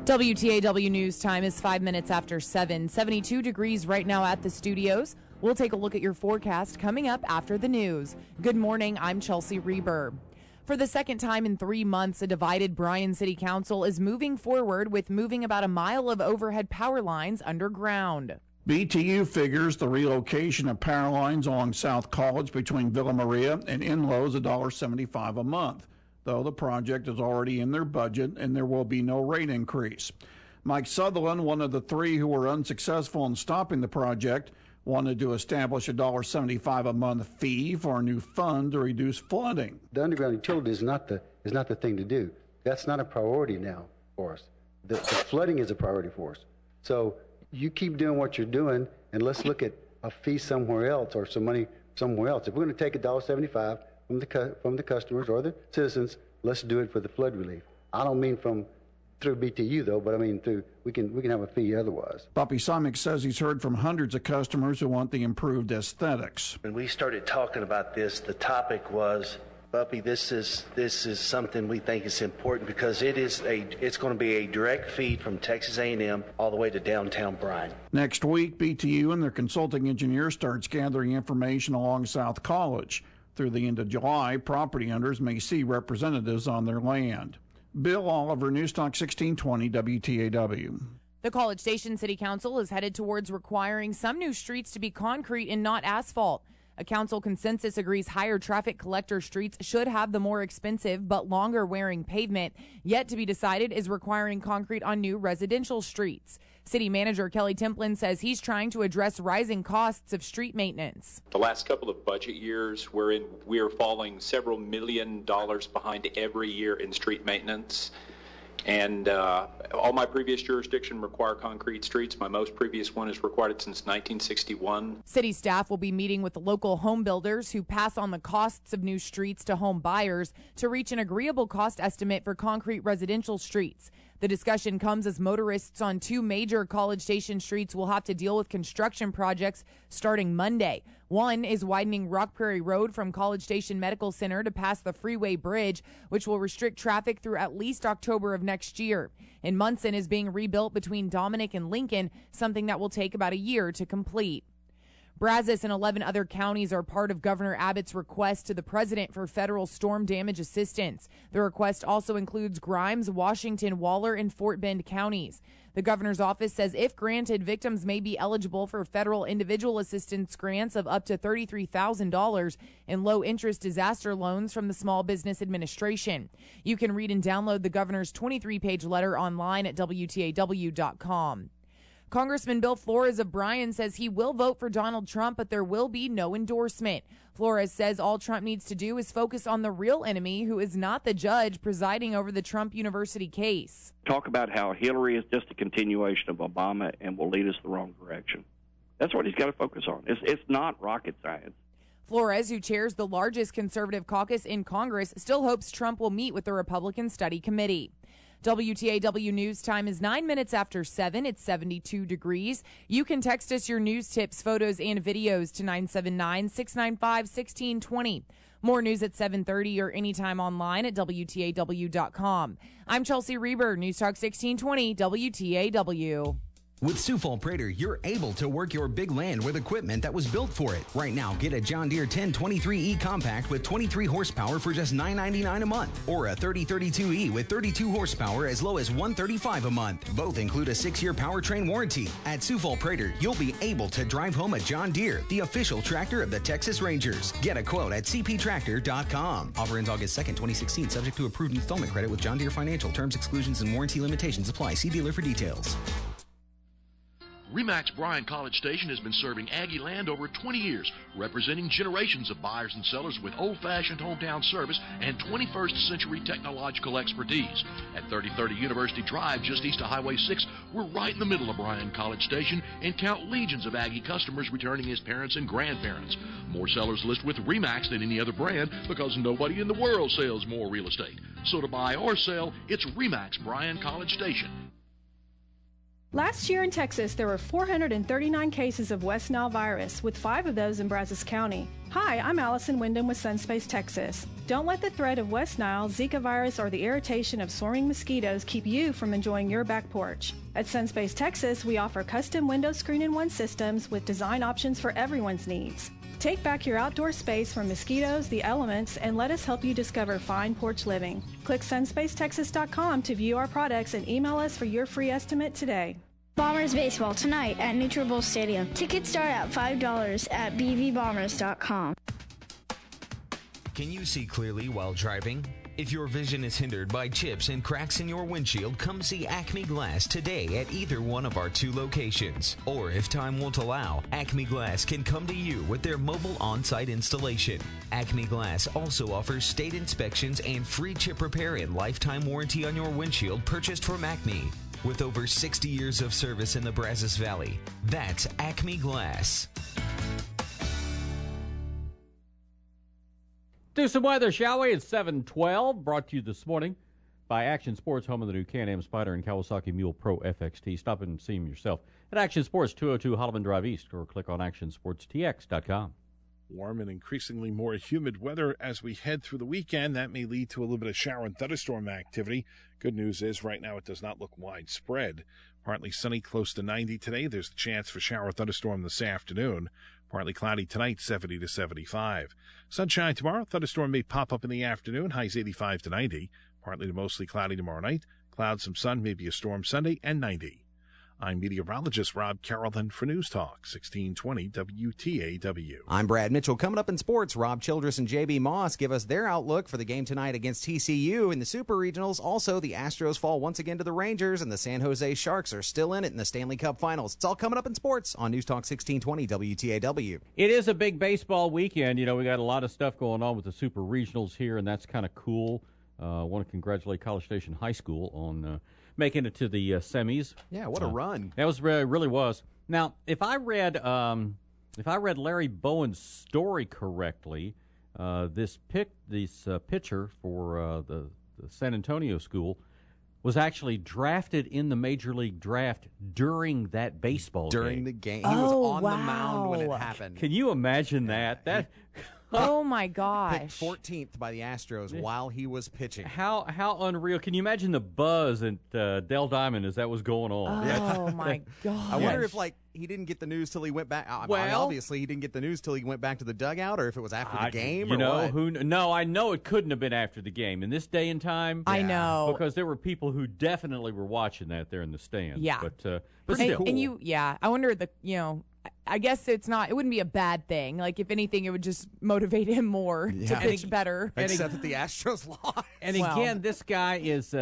WTAW News Time is 5 minutes after 7. 72 degrees right now at the studios. We'll take a look at your forecast coming up after the news. Good morning, I'm Chelsea Reber. For the second time in 3 months, a divided Bryan City Council is moving forward with moving about a mile of overhead power lines underground. BTU figures the relocation of power lines along South College between Villa Maria and Enloe is $1.75 a month, though the project is already in their budget and there will be no rate increase. Mike Sutherland, one of the three who were unsuccessful in stopping the project, wanted to establish a $1.75 a month fee for a new fund to reduce flooding. The underground utility is not the thing to do. That's not a priority now for us. The flooding is a priority for us. So you keep doing what you're doing, and let's look at a fee somewhere else or some money somewhere else. If we're going to take $1.75 from the customers or the citizens, let's do it for the flood relief. I don't mean through BTU though, but I mean we can have a fee otherwise. Buppy Simic says he's heard from hundreds of customers who want the improved aesthetics. When we started talking about this, the topic was, Buppy, this is something we think is important because it's going to be a direct feed from Texas A&M all the way to downtown Bryan. Next week, BTU and their consulting engineer starts gathering information along South College. Through the end of July, property owners may see representatives on their land. Bill Oliver, News Talk 1620 WTAW. The College Station City Council is headed towards requiring some new streets to be concrete and not asphalt. A council consensus agrees higher traffic collector streets should have the more expensive but longer wearing pavement. Yet to be decided is requiring concrete on new residential streets. City Manager Kelly Templin says he's trying to address rising costs of street maintenance. The last couple of budget years, we are falling several $1 million behind every year in street maintenance. And all my previous jurisdiction require concrete streets. My most previous one has required it since 1961. City staff will be meeting with the local home builders who pass on the costs of new streets to home buyers to reach an agreeable cost estimate for concrete residential streets. The discussion comes as motorists on two major College Station streets will have to deal with construction projects starting Monday. One is widening Rock Prairie Road from College Station Medical Center to pass the Freeway Bridge, which will restrict traffic through at least October of next year. And Munson is being rebuilt between Dominic and Lincoln, something that will take about a year to complete. Brazos and 11 other counties are part of Governor Abbott's request to the president for federal storm damage assistance. The request also includes Grimes, Washington, Waller, and Fort Bend counties. The governor's office says if granted, victims may be eligible for federal individual assistance grants of up to $33,000 and low-interest disaster loans from the Small Business Administration. You can read and download the governor's 23-page letter online at WTAW.com. Congressman Bill Flores of Bryan says he will vote for Donald Trump, but there will be no endorsement. Flores says all Trump needs to do is focus on the real enemy, who is not the judge presiding over the Trump University case. Talk about how Hillary is just a continuation of Obama and will lead us the wrong direction. That's what he's got to focus on. It's not rocket science. Flores, who chairs the largest conservative caucus in Congress, still hopes Trump will meet with the Republican Study Committee. WTAW News Time is 9 minutes after 7. It's 72 degrees. You can text us your news tips, photos, and videos to 979-695-1620. More news at 7:30 or anytime online at WTAW.com. I'm Chelsea Reber, News Talk 1620 WTAW. With Sioux Falls Prater, you're able to work your big land with equipment that was built for it. Right now, get a John Deere 1023E Compact with 23 horsepower for just $9.99 a month, or a 3032E with 32 horsepower as low as $135 a month. Both include a 6-year powertrain warranty. At Sioux Falls Prater, you'll be able to drive home a John Deere, the official tractor of the Texas Rangers. Get a quote at cptractor.com. Offer ends August 2nd, 2016, subject to approved installment credit with John Deere Financial. Terms, exclusions, and warranty limitations apply. See dealer for details. RE/MAX Bryan College Station has been serving Aggie land over 20 years, representing generations of buyers and sellers with old-fashioned hometown service and 21st century technological expertise. At 3030 University Drive, just east of Highway 6, we're right in the middle of Bryan College Station and count legions of Aggie customers returning as parents and grandparents. More sellers list with RE/MAX than any other brand because nobody in the world sells more real estate. So to buy or sell, it's RE/MAX Bryan College Station. Last year in Texas, there were 439 cases of West Nile virus, with 5 of those in Brazos County. Hi, I'm Allison Wyndham with Sunspace Texas. Don't let the threat of West Nile, Zika virus, or the irritation of swarming mosquitoes keep you from enjoying your back porch. At Sunspace Texas, we offer custom window screen-in-one systems with design options for everyone's needs. Take back your outdoor space from mosquitoes, the elements, and let us help you discover fine porch living. Click sunspacetexas.com to view our products and email us for your free estimate today. Bombers baseball tonight at NutriBull Stadium. Tickets start at $5 at bvbombers.com. Can you see clearly while driving? If your vision is hindered by chips and cracks in your windshield, come see Acme Glass today at either one of our 2 locations. Or if time won't allow, Acme Glass can come to you with their mobile on-site installation. Acme Glass also offers state inspections and free chip repair and lifetime warranty on your windshield purchased from Acme. With over 60 years of service in the Brazos Valley, that's Acme Glass. Do some weather, shall we? It's 7:12, brought to you this morning by Action Sports, home of the new Can-Am Spyder and Kawasaki Mule Pro FXT. Stop and see them yourself at Action Sports, 202 Holloman Drive East, or click on actionsportstx.com. Warm and increasingly more humid weather as we head through the weekend. That may lead to a little bit of shower and thunderstorm activity. Good news is right now it does not look widespread. Partly sunny, close to 90 today. There's a chance for shower thunderstorm this afternoon. Partly cloudy tonight, 70 to 75. Sunshine tomorrow. Thunderstorm may pop up in the afternoon. Highs 85 to 90. Partly to mostly cloudy tomorrow night. Clouds, some sun, maybe a storm Sunday, and 90. I'm meteorologist Rob Carrollton for News Talk 1620 WTAW. I'm Brad Mitchell. Coming up in sports, Rob Childress and J.B. Moss give us their outlook for the game tonight against TCU in the Super Regionals. Also, the Astros fall once again to the Rangers, and the San Jose Sharks are still in it in the Stanley Cup Finals. It's all coming up in sports on News Talk 1620 WTAW. It is a big baseball weekend. You know, we got a lot of stuff going on with the Super Regionals here, and that's kind of cool. I want to congratulate College Station High School on making it to the semis. Yeah, what a run. That was really was. Now, if I read Larry Bowen's story correctly, this pitcher for the San Antonio school was actually drafted in the Major League draft during that baseball game. During the game. He was on the mound when it happened. Can you imagine that? Oh, my gosh. Picked 14th by the Astros while he was pitching. How unreal. Can you imagine the buzz at Dell Diamond as that was going on? Oh, my gosh. I wonder if, he didn't get the news till he went back. Obviously, he didn't get the news till he went back to the dugout, or if it was after the game, No, I know it couldn't have been after the game. In this day and time, I know. Because there were people who definitely were watching that there in the stands. Yeah. But still. And I wonder, I guess it wouldn't be a bad thing. Like, if anything, it would just motivate him more to pitch better. Except that the Astros lost. And again, this guy is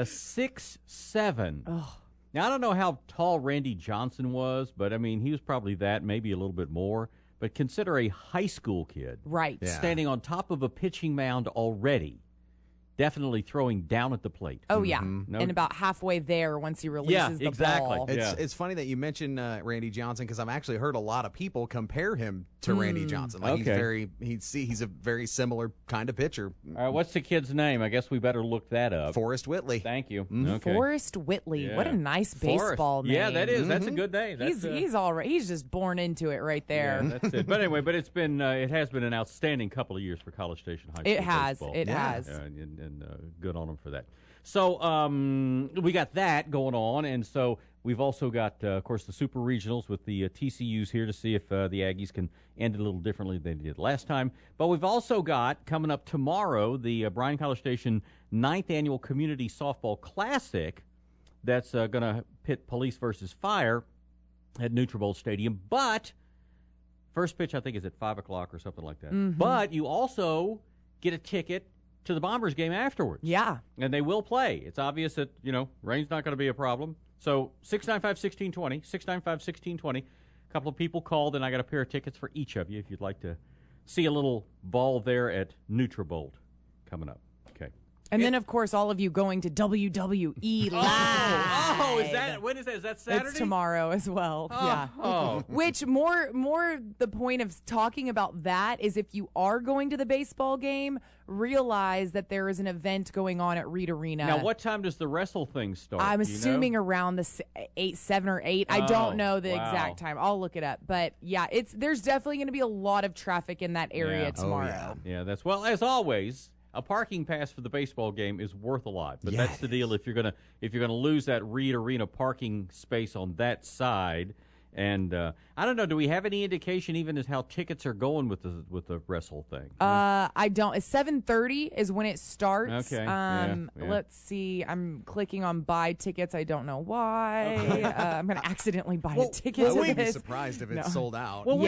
6'7". Oh. Now, I don't know how tall Randy Johnson was, but, he was probably that, maybe a little bit more. But consider a high school kid standing on top of a pitching mound already, definitely throwing down at the plate. Oh, yeah. And about halfway there once he releases the ball. It's funny that you mentioned Randy Johnson, because I've actually heard a lot of people compare him to Randy Johnson. He's a very similar kind of pitcher. All right, what's the kid's name? I guess we better look that up. Forrest Whitley. Thank you. Okay. Forrest Whitley. Yeah. What a nice baseball name. Yeah, that is. That's a good name. He's all right. He's just born into it right there. Yeah, that's it. But anyway, it has been an outstanding couple of years for College Station High School. It has. Baseball. It has. And good on them for that. So we got that going on, and so we've also got, of course, the Super Regionals with the TCUs here to see if the Aggies can end it a little differently than they did last time. But we've also got, coming up tomorrow, the Bryan College Station 9th Annual Community Softball Classic that's going to pit Police versus Fire at NutriBull Stadium. But first pitch, I think, is at 5 o'clock or something like that. Mm-hmm. But you also get a ticket to the Bombers game afterwards. Yeah. And they will play. It's obvious that, rain's not going to be a problem. So 695-1620, 695-1620. A couple of people called, and I got a pair of tickets for each of you if you'd like to see a little ball there at NutriBolt coming up. Okay. And then, of course, all of you going to WWE Live. Oh, is that, when is that? Is that Saturday? It's tomorrow as well. Yeah. Oh. Which more the point of talking about that is if you are going to the baseball game, realize that there is an event going on at Reed Arena. Now, what time does the wrestle thing start? I'm Do you assuming know? around the 7 or 8. I don't know the exact time. I'll look it up. But yeah, there's definitely going to be a lot of traffic in that area tomorrow. Yeah, that's well, as always. A parking pass for the baseball game is worth a lot, but that's the deal. If you're gonna lose that Reed Arena parking space on that side, and I don't know, do we have any indication even as how tickets are going with the wrestle thing? I don't. It's 7:30 is when it starts. Okay. Let's see. I'm clicking on buy tickets. I don't know why. I'm gonna accidentally buy a ticket. I to wouldn't be this. surprised if it's sold out. Well,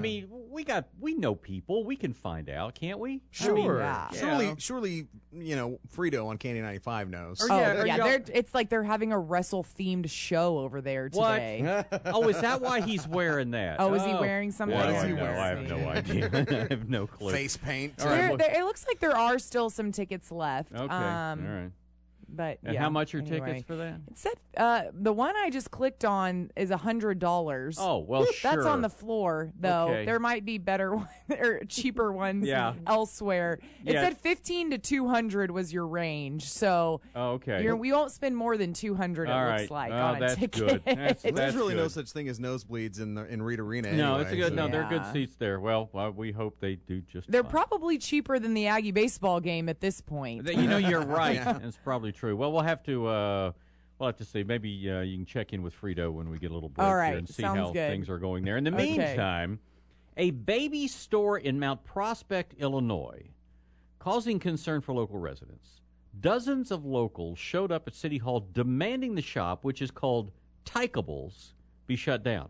we know people. We can find out, can't we? Sure. I mean, Surely, Frito on Candy 95 knows. It's like they're having a wrestle themed show over there today. Oh, is that why he's wearing that? Oh, is he wearing something? What is he wearing? I have no idea. I have no clue. Face paint. It looks like there are still some tickets left. Okay. All right. But and how much are tickets for that? It said the one I just clicked on is $100. Oh, well, sure. That's on the floor, though. Okay. There might be better ones or cheaper ones elsewhere. It said 15 to 200 was your range, so we won't spend more than 200. Looks like on a ticket. Good. There's really no such thing as nosebleeds in Reed Arena. No, anyway, it's a good. No, there are good seats there. Well, we hope they do just. They're fine. probably cheaper than the Aggie baseball game at this point. You're right. It's probably true. Well, we'll have to see. Maybe you can check in with Frito when we get a little break here and see how things are going there. In the meantime, a baby store in Mount Prospect, Illinois, causing concern for local residents. Dozens of locals showed up at City Hall demanding the shop, which is called Tykables, be shut down.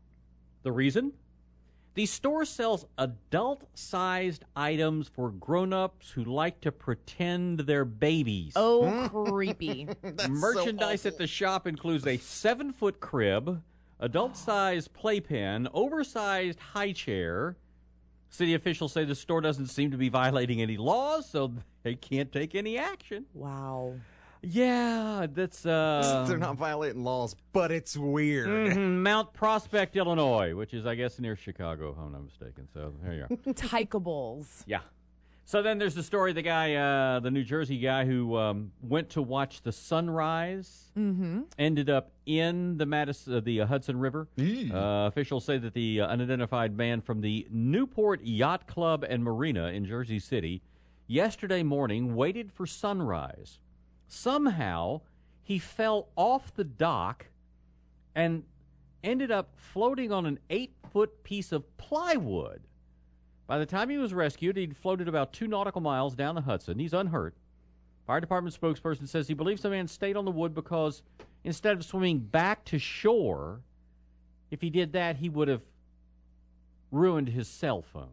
The reason? The store sells adult-sized items for grown-ups who like to pretend they're babies. Oh, creepy. Merchandise at the shop includes a 7-foot crib, adult-sized playpen, oversized high chair. City officials say the store doesn't seem to be violating any laws, so they can't take any action. Wow. Yeah, that's they're not violating laws, but it's weird. Mount Prospect, Illinois, which is, I guess, near Chicago, if I'm not mistaken. So there you are. Tykables. Yeah. So then there's the story of the guy, the New Jersey guy who went to watch the sunrise, ended up in the Hudson River. Officials say that the unidentified man from the Newport Yacht Club and Marina in Jersey City yesterday morning waited for sunrise. Somehow, he fell off the dock and ended up floating on an 8-foot piece of plywood. By the time he was rescued, he'd floated about 2 nautical miles down the Hudson. He's unhurt. Fire department spokesperson says he believes the man stayed on the wood because instead of swimming back to shore, if he did that, he would have ruined his cell phone.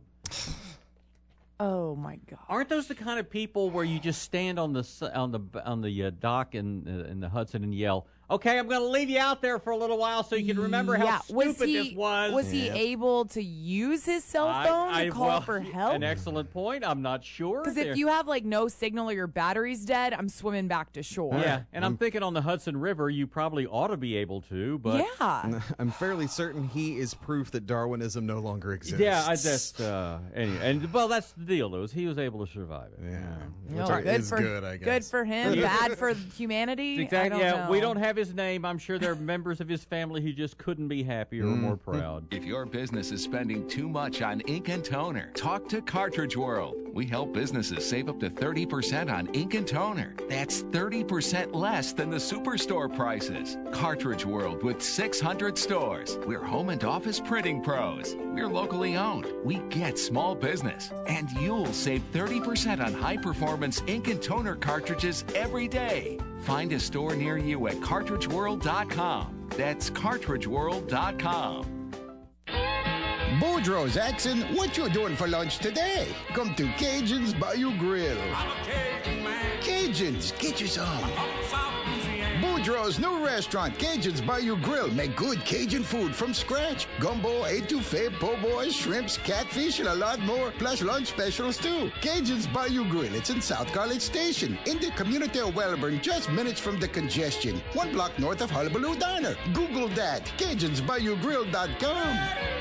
Oh my God! Aren't those the kind of people where you just stand on the dock in the Hudson and yell, "Okay, I'm going to leave you out there for a little while so you can remember how stupid this was." Was he able to use his cell phone to call for help? An excellent point. I'm not sure. Because if you have no signal or your battery's dead, I'm swimming back to shore. Yeah, and I'm thinking on the Hudson River, you probably ought to be able to. But yeah, I'm fairly certain he is proof that Darwinism no longer exists. Yeah, I just anyway, and well, that's the deal, though. Is he was able to survive it. Yeah, which is good, I guess. Good for him. Bad for humanity. Exactly. I don't know. We don't have his name. I'm sure there are members of his family who just couldn't be happier or more proud. If your business is spending too much on ink and toner, talk to Cartridge World. We help businesses save up to 30% on ink and toner. That's 30% less than the superstore prices. Cartridge World with 600 stores. We're home and office printing pros. We're locally owned. We get small business. And you'll save 30% on high-performance ink and toner cartridges every day. Find a store near you at cartridgeworld.com. That's cartridgeworld.com. Boudreaux's asking, what you doing for lunch today? Come to Cajun's Bayou Grill. I'm a Cajun man. Cajuns, get you some. Boudreaux's new restaurant, Cajuns Bayou Grill, make good Cajun food from scratch. Gumbo, etouffee, po' boys, shrimps, catfish, and a lot more, plus lunch specials too. Cajuns Bayou Grill, it's in South College Station, in the community of Welborn, just minutes from the congestion. 1 block north of Hullabaloo Diner. Google that, CajunsBayouGrill.com.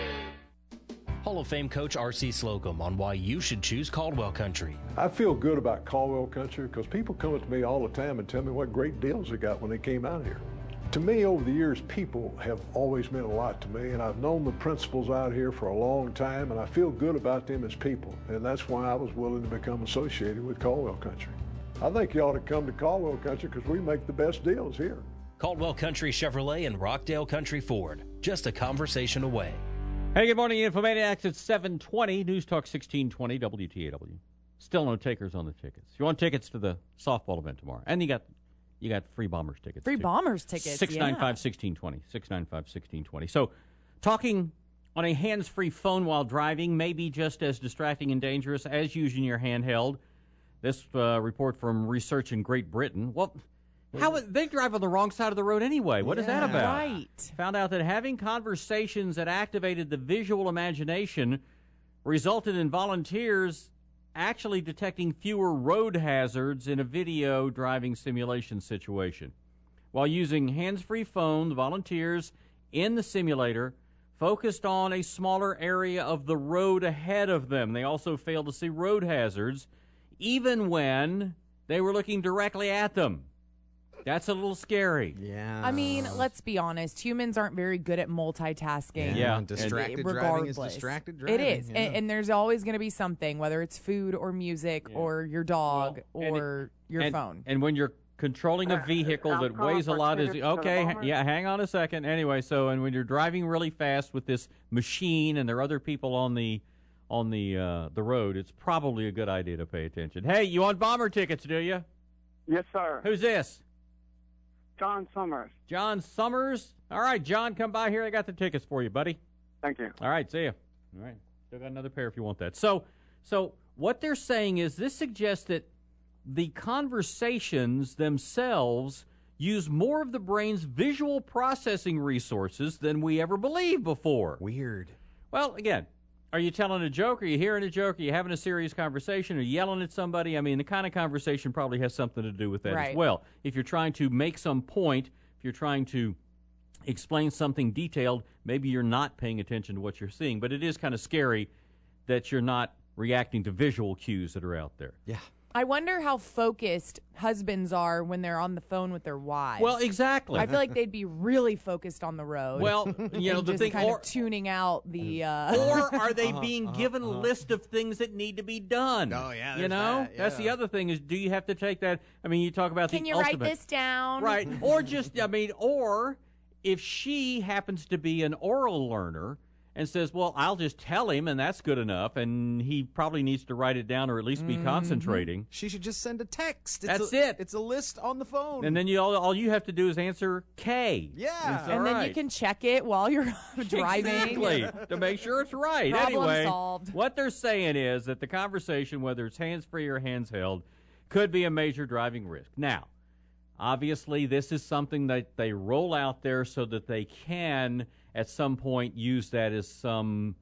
Hall of Fame coach R.C. Slocum on why you should choose Caldwell Country. I feel good about Caldwell Country because people come up to me all the time and tell me what great deals they got when they came out here. To me, over the years, people have always meant a lot to me, and I've known the principals out here for a long time, and I feel good about them as people, and that's why I was willing to become associated with Caldwell Country. I think you ought to come to Caldwell Country because we make the best deals here. Caldwell Country Chevrolet and Rockdale Country Ford, just a conversation away. Hey, good morning, Infomaniacs. It's 7:20, News Talk 1620 WTAW. Still no takers on the tickets. If you want tickets to the softball event tomorrow, and you got free Bombers tickets. Free Bombers tickets. 695-1620. 695-1620. So, talking on a hands-free phone while driving may be just as distracting and dangerous as using your handheld. This report from research in Great Britain. Well, they drive on the wrong side of the road anyway. What is that about? Right. Found out that having conversations that activated the visual imagination resulted in volunteers actually detecting fewer road hazards in a video driving simulation situation. While using hands-free phone, the volunteers in the simulator focused on a smaller area of the road ahead of them. They also failed to see road hazards, even when they were looking directly at them. That's a little scary. Yeah. I mean, let's be honest. Humans aren't very good at multitasking. Yeah. Distracted driving is distracted driving. It is. Yeah. And there's always going to be something, whether it's food or music or your dog or your phone. And when you're controlling a vehicle that weighs a lot, hang on a second. Anyway, and when you're driving really fast with this machine and there are other people on the road, it's probably a good idea to pay attention. Hey, you want Bomber tickets, do you? Yes, sir. Who's this? John Summers. John Summers? All right, John, come by here. I got the tickets for you, buddy. Thank you. All right, see ya. All right, still got another pair if you want that. So what they're saying is this suggests that the conversations themselves use more of the brain's visual processing resources than we ever believed before. Weird. Well, again, are you telling a joke? Are you hearing a joke? Are you having a serious conversation? Are you yelling at somebody? I mean, the kind of conversation probably has something to do with that as well. If you're trying to make some point, if you're trying to explain something detailed, maybe you're not paying attention to what you're seeing. But it is kind of scary that you're not reacting to visual cues that are out there. Yeah. I wonder how focused husbands are when they're on the phone with their wives. Well, exactly. I feel like they'd be really focused on the road. Well, the just thing, kind of tuning out the. Or are they being given a list of things that need to be done? Oh yeah, That's the other thing is, do you have to take that? I mean, you talk about Can the you ultimate, write this down? right? Or just, or if she happens to be an oral learner and says, well, I'll just tell him, and that's good enough, and he probably needs to write it down or at least be concentrating. She should just send a text. That's it. It's a list on the phone. And then all you have to do is answer K. Yeah. And then you can check it while you're driving. Exactly, to make sure it's right. Problem anyway, solved. What they're saying is that the conversation, whether it's hands-free or hands-held, could be a major driving risk. Now, obviously, this is something that they roll out there so that they can, at some point, use that as some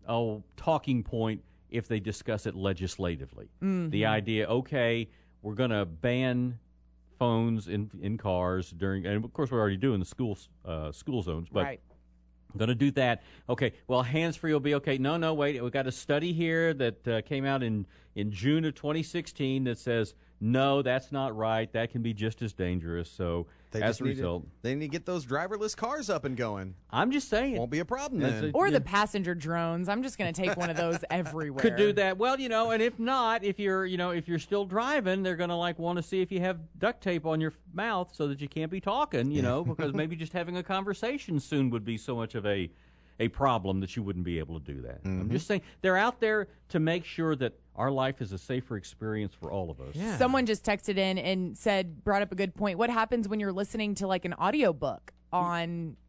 talking point if they discuss it legislatively. Mm-hmm. The idea, okay, we're going to ban phones in cars during, and of course we're already doing the school zones, but right. I'm going to do that. Okay, well, hands-free will be okay. No, wait, we've got a study here that came out in June of 2016 that says, no, that's not right. That can be just as dangerous. So as a result, they need to get those driverless cars up and going. I'm just saying. Won't be a problem then. Or the passenger drones. I'm just going to take one of those everywhere. Could do that. Well, and if not, if you're still driving, they're going to want to see if you have duct tape on your mouth so that you can't be talking, because maybe just having a conversation soon would be so much of a problem that you wouldn't be able to do that. I'm just saying they're out there to make sure that our life is a safer experience for all of us. Yeah. Someone just texted in and brought up a good point. What happens when you're listening to like an audiobook on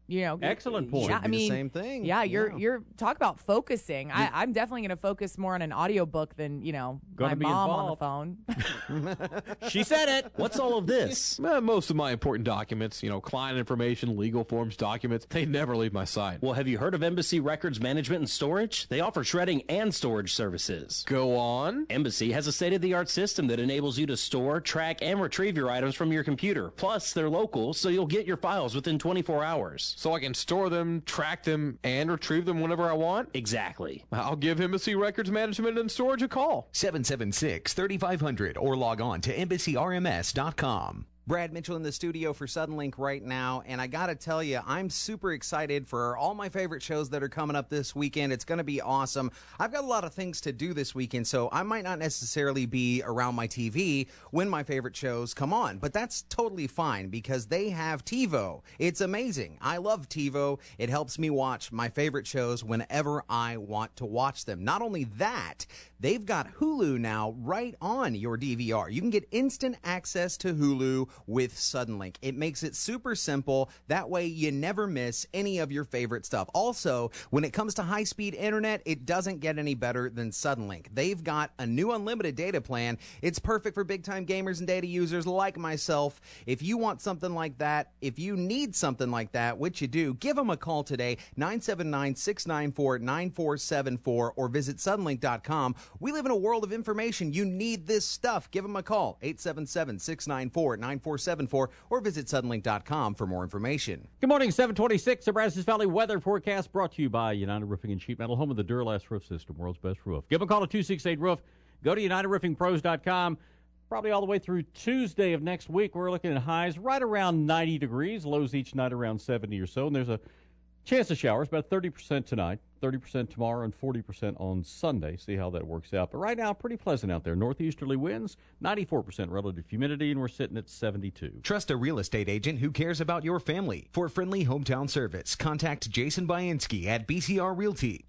Excellent point. Yeah, I mean, the same thing. Yeah, you're talk about focusing. I'm definitely going to focus more on an audiobook than my mom on the phone. She said it. What's all of this? Most of my important documents, client information, legal forms, documents, they never leave my side. Well, have you heard of Embassy Records Management and Storage? They offer shredding and storage services. Go on. Embassy has a state-of-the-art system that enables you to store, track, and retrieve your items from your computer. Plus, they're local, so you'll get your files within 24 hours. So I can store them, track them, and retrieve them whenever I want? Exactly. I'll give Embassy Records Management and Storage a call. 776-3500 or log on to EmbassyRMS.com. Brad Mitchell in the studio for Suddenlink right now, and I gotta tell you, I'm super excited for all my favorite shows that are coming up this weekend. It's gonna be awesome. I've got a lot of things to do this weekend, so I might not necessarily be around my TV when my favorite shows come on, but that's totally fine because they have TiVo. It's amazing. I love TiVo. It helps me watch my favorite shows whenever I want to watch them. Not only that, they've got Hulu now right on your DVR. You can get instant access to Hulu with Suddenlink. It makes it super simple. That way you never miss any of your favorite stuff. Also, when it comes to high-speed internet, it doesn't get any better than Suddenlink. They've got a new unlimited data plan. It's perfect for big-time gamers and data users like myself. If you want something like that, if you need something like that, which you do, give them a call today, 979-694-9474, or visit Suddenlink.com. We live in a world of information. You need this stuff. Give them a call, 877-694-9474, or visit Suddenlink.com for more information. Good morning, 726. The Brazos Valley weather forecast brought to you by United Roofing and Sheet Metal, home of the Duralast roof system, world's best roof. Give them a call at 268-ROOF. Go to UnitedRoofingPros.com. Probably all the way through Tuesday of next week, we're looking at highs right around 90 degrees, lows each night around 70 or so, and there's a chance of showers, about 30% tonight, 30% tomorrow, and 40% on Sunday. See how that works out. But right now, pretty pleasant out there. Northeasterly winds, 94% relative humidity, and we're sitting at 72. Trust a real estate agent who cares about your family. For friendly hometown service, contact Jason Bainski at BCR Realty,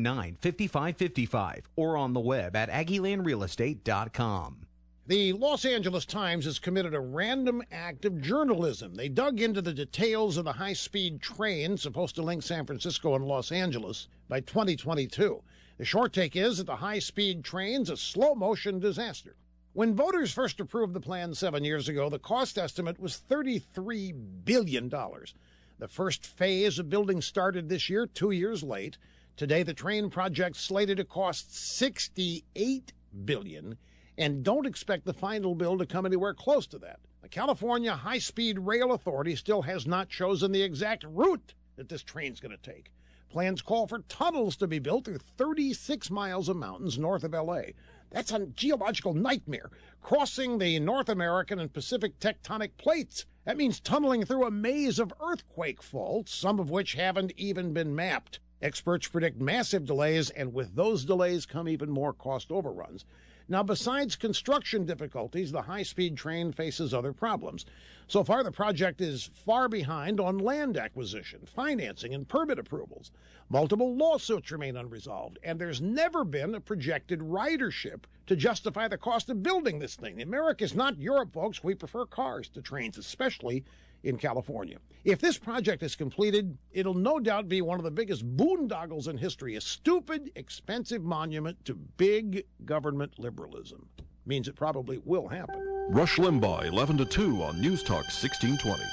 219-5555, or on the web at AggieLandRealEstate.com. The Los Angeles Times has committed a random act of journalism. They dug into the details of the high-speed train supposed to link San Francisco and Los Angeles by 2022. The short take is that the high-speed train's a slow-motion disaster. When voters first approved the plan 7 years ago, the cost estimate was $33 billion. The first phase of building started this year, 2 years late. Today, the train project's slated to cost $68 billion. And don't expect the final bill to come anywhere close to that. The California High-Speed Rail Authority still has not chosen the exact route that this train's going to take. Plans call for tunnels to be built through 36 miles of mountains north of L.A. That's a geological nightmare, crossing the North American and Pacific tectonic plates. That means tunneling through a maze of earthquake faults, some of which haven't even been mapped. Experts predict massive delays, and with those delays come even more cost overruns. Now, besides construction difficulties, the high-speed train faces other problems. So far, the project is far behind on land acquisition, financing, and permit approvals. Multiple lawsuits remain unresolved, and there's never been a projected ridership to justify the cost of building this thing. America's not Europe, folks. We prefer cars to trains, especially in California. If this project is completed, it'll no doubt be one of the biggest boondoggles in history, a stupid, expensive monument to big government liberalism. Means it probably will happen. Rush Limbaugh, 11 to 2 on News Talk 1620.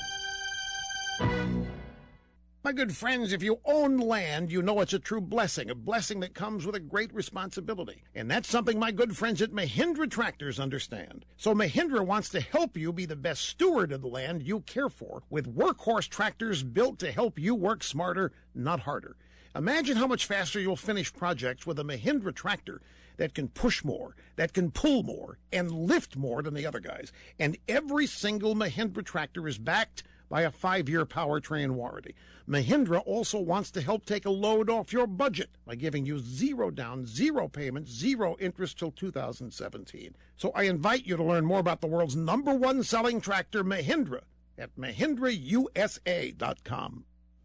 My good friends, if you own land, you know it's a true blessing, a blessing that comes with a great responsibility. And that's something my good friends at Mahindra Tractors understand. So Mahindra wants to help you be the best steward of the land you care for with workhorse tractors built to help you work smarter, not harder. Imagine how much faster you'll finish projects with a Mahindra tractor that can push more, that can pull more, and lift more than the other guys. And every single Mahindra tractor is backed by a 5-year powertrain warranty. Mahindra also wants to help take a load off your budget by giving you 0 down, 0 payments, 0 interest till 2017. So I invite you to learn more about the world's #1 selling tractor, Mahindra, at MahindraUSA.com.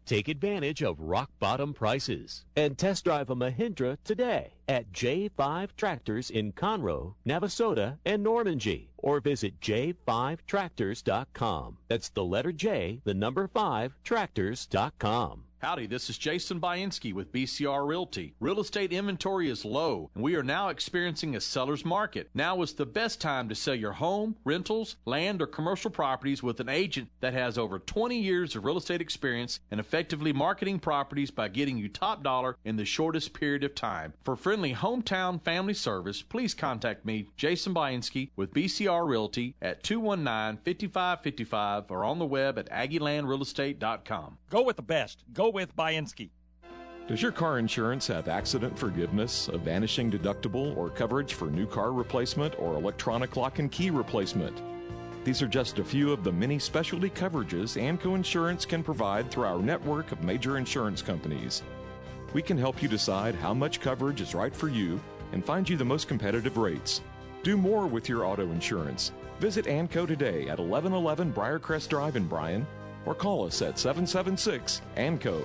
Take advantage of rock-bottom prices and test drive a Mahindra today at J5 Tractors in Conroe, Navasota, and Normandy, or visit j5tractors.com. That's the letter J, the number 5, tractors.com. Howdy, this is Jason Bienski with BCR Realty. Real estate inventory is low, and we are now experiencing a seller's market. Now is the best time to sell your home, rentals, land, or commercial properties with an agent that has over 20 years of real estate experience and effectively marketing properties by getting you top dollar in the shortest period of time. For friendly hometown family service, please contact me, Jason Bienski, with BCR Realty at 219-5555 or on the web at AggieLandRealEstate.com. Go with the best. Go with Bienski. Does your car insurance have accident forgiveness, a vanishing deductible, or coverage for new car replacement or electronic lock and key replacement? These are just a few of the many specialty coverages AMCO Insurance can provide through our network of major insurance companies. We can help you decide how much coverage is right for you and find you the most competitive rates. Do more with your auto insurance. Visit AMCO today at 1111 Briarcrest Drive in Bryan, or call us at 776-AMCO.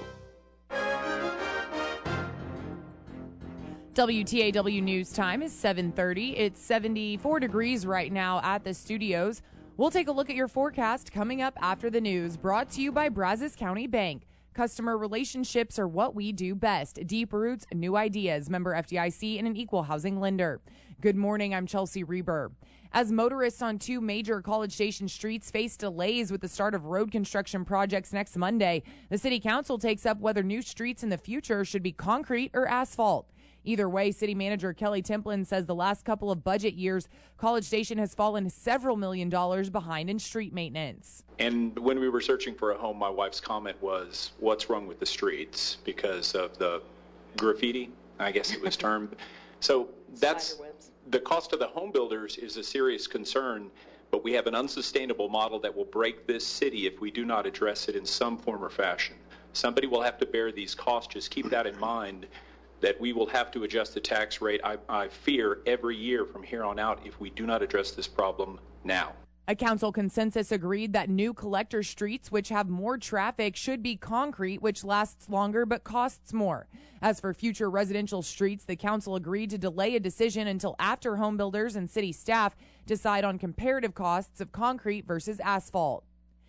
WTAW News Time is 7:30. It's 74 degrees right now at the studios. We'll take a look at your forecast coming up after the news, brought to you by Brazos County Bank. Customer relationships are what we do best. Deep roots, new ideas. Member FDIC and an equal housing lender. Good morning, I'm Chelsea Reber. As motorists on two major College Station streets face delays with the start of road construction projects next Monday, the City Council takes up whether new streets in the future should be concrete or asphalt. Either way, City Manager Kelly Templin says the last couple of budget years, College Station has fallen several $1 million behind in street maintenance. And when we were searching for a home, my wife's comment was, what's wrong with the streets? Because of the graffiti, I guess it was termed. So that's the cost of the home builders is a serious concern, but we have an unsustainable model that will break this city if we do not address it in some form or fashion. Somebody will have to bear these costs. Just keep that in mind, that we will have to adjust the tax rate, I fear, every year from here on out if we do not address this problem now. A council consensus agreed that new collector streets, which have more traffic, should be concrete, which lasts longer but costs more. As for future residential streets, the council agreed to delay a decision until after home builders and city staff decide on comparative costs of concrete versus asphalt.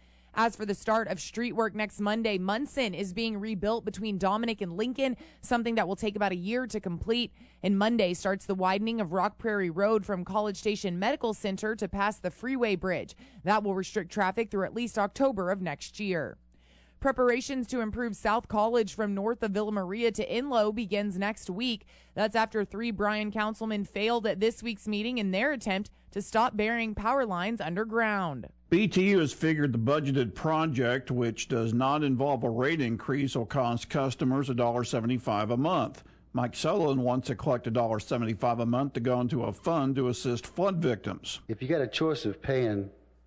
As for the start of street work next Monday, Munson is being rebuilt between Dominic and Lincoln, something that will take about a year to complete. And Monday starts the widening of Rock Prairie Road from College Station Medical Center to past the Freeway Bridge. That will restrict traffic through at least October of next year. Preparations to improve South College from north of Villa Maria to Inlow begins next week. That's after 3 Bryan councilmen failed at this week's meeting in their attempt to stop burying power lines underground. BTU has figured the budgeted project, which does not involve a rate increase, will cost customers $1.75 a month. Mike Sullivan wants to collect $1.75 a month to go into a fund to assist flood victims. If you got a choice of paying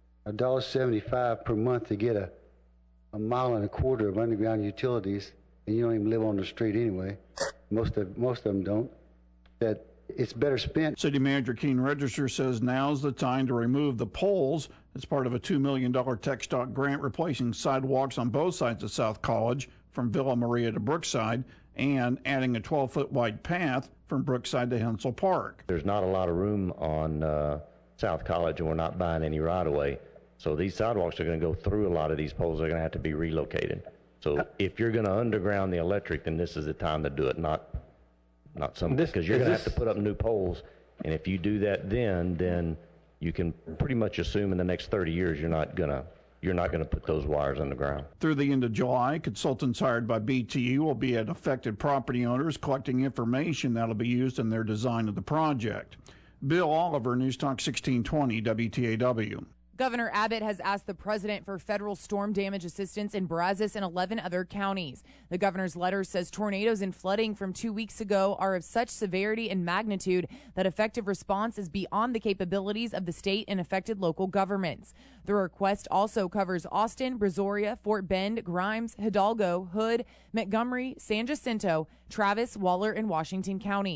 $1.75 per month to get a 1.25 miles of underground utilities, and you don't even live on the street anyway, most of them don't, that it's better spent. City Manager Keene Register says now's the time to remove the poles as part of a $2 million TxDOT grant replacing sidewalks on both sides of South College from Villa Maria to Brookside and adding a 12-foot wide path from Brookside to Hensel Park. There's not a lot of room on South College, and we're not buying any right-of-way. So these sidewalks are going to go through a lot of these poles. They're going to have to be relocated. So if you're going to underground the electric, then this is the time to do it, not some, because you're going to have to put up new poles. And if you do that then you can pretty much assume in the next 30 years you're not going to put those wires underground. Through the end of July, consultants hired by BTU will be at affected property owners collecting information that will be used in their design of the project. Bill Oliver, News Talk 1620 WTAW. Governor Abbott has asked the president for federal storm damage assistance in Brazos and 11 other counties. The governor's letter says tornadoes and flooding from 2 weeks ago are of such severity and magnitude that effective response is beyond the capabilities of the state and affected local governments. The request also covers Austin, Brazoria, Fort Bend, Grimes, Hidalgo, Hood, Montgomery, San Jacinto, Travis, Waller, and Washington counties.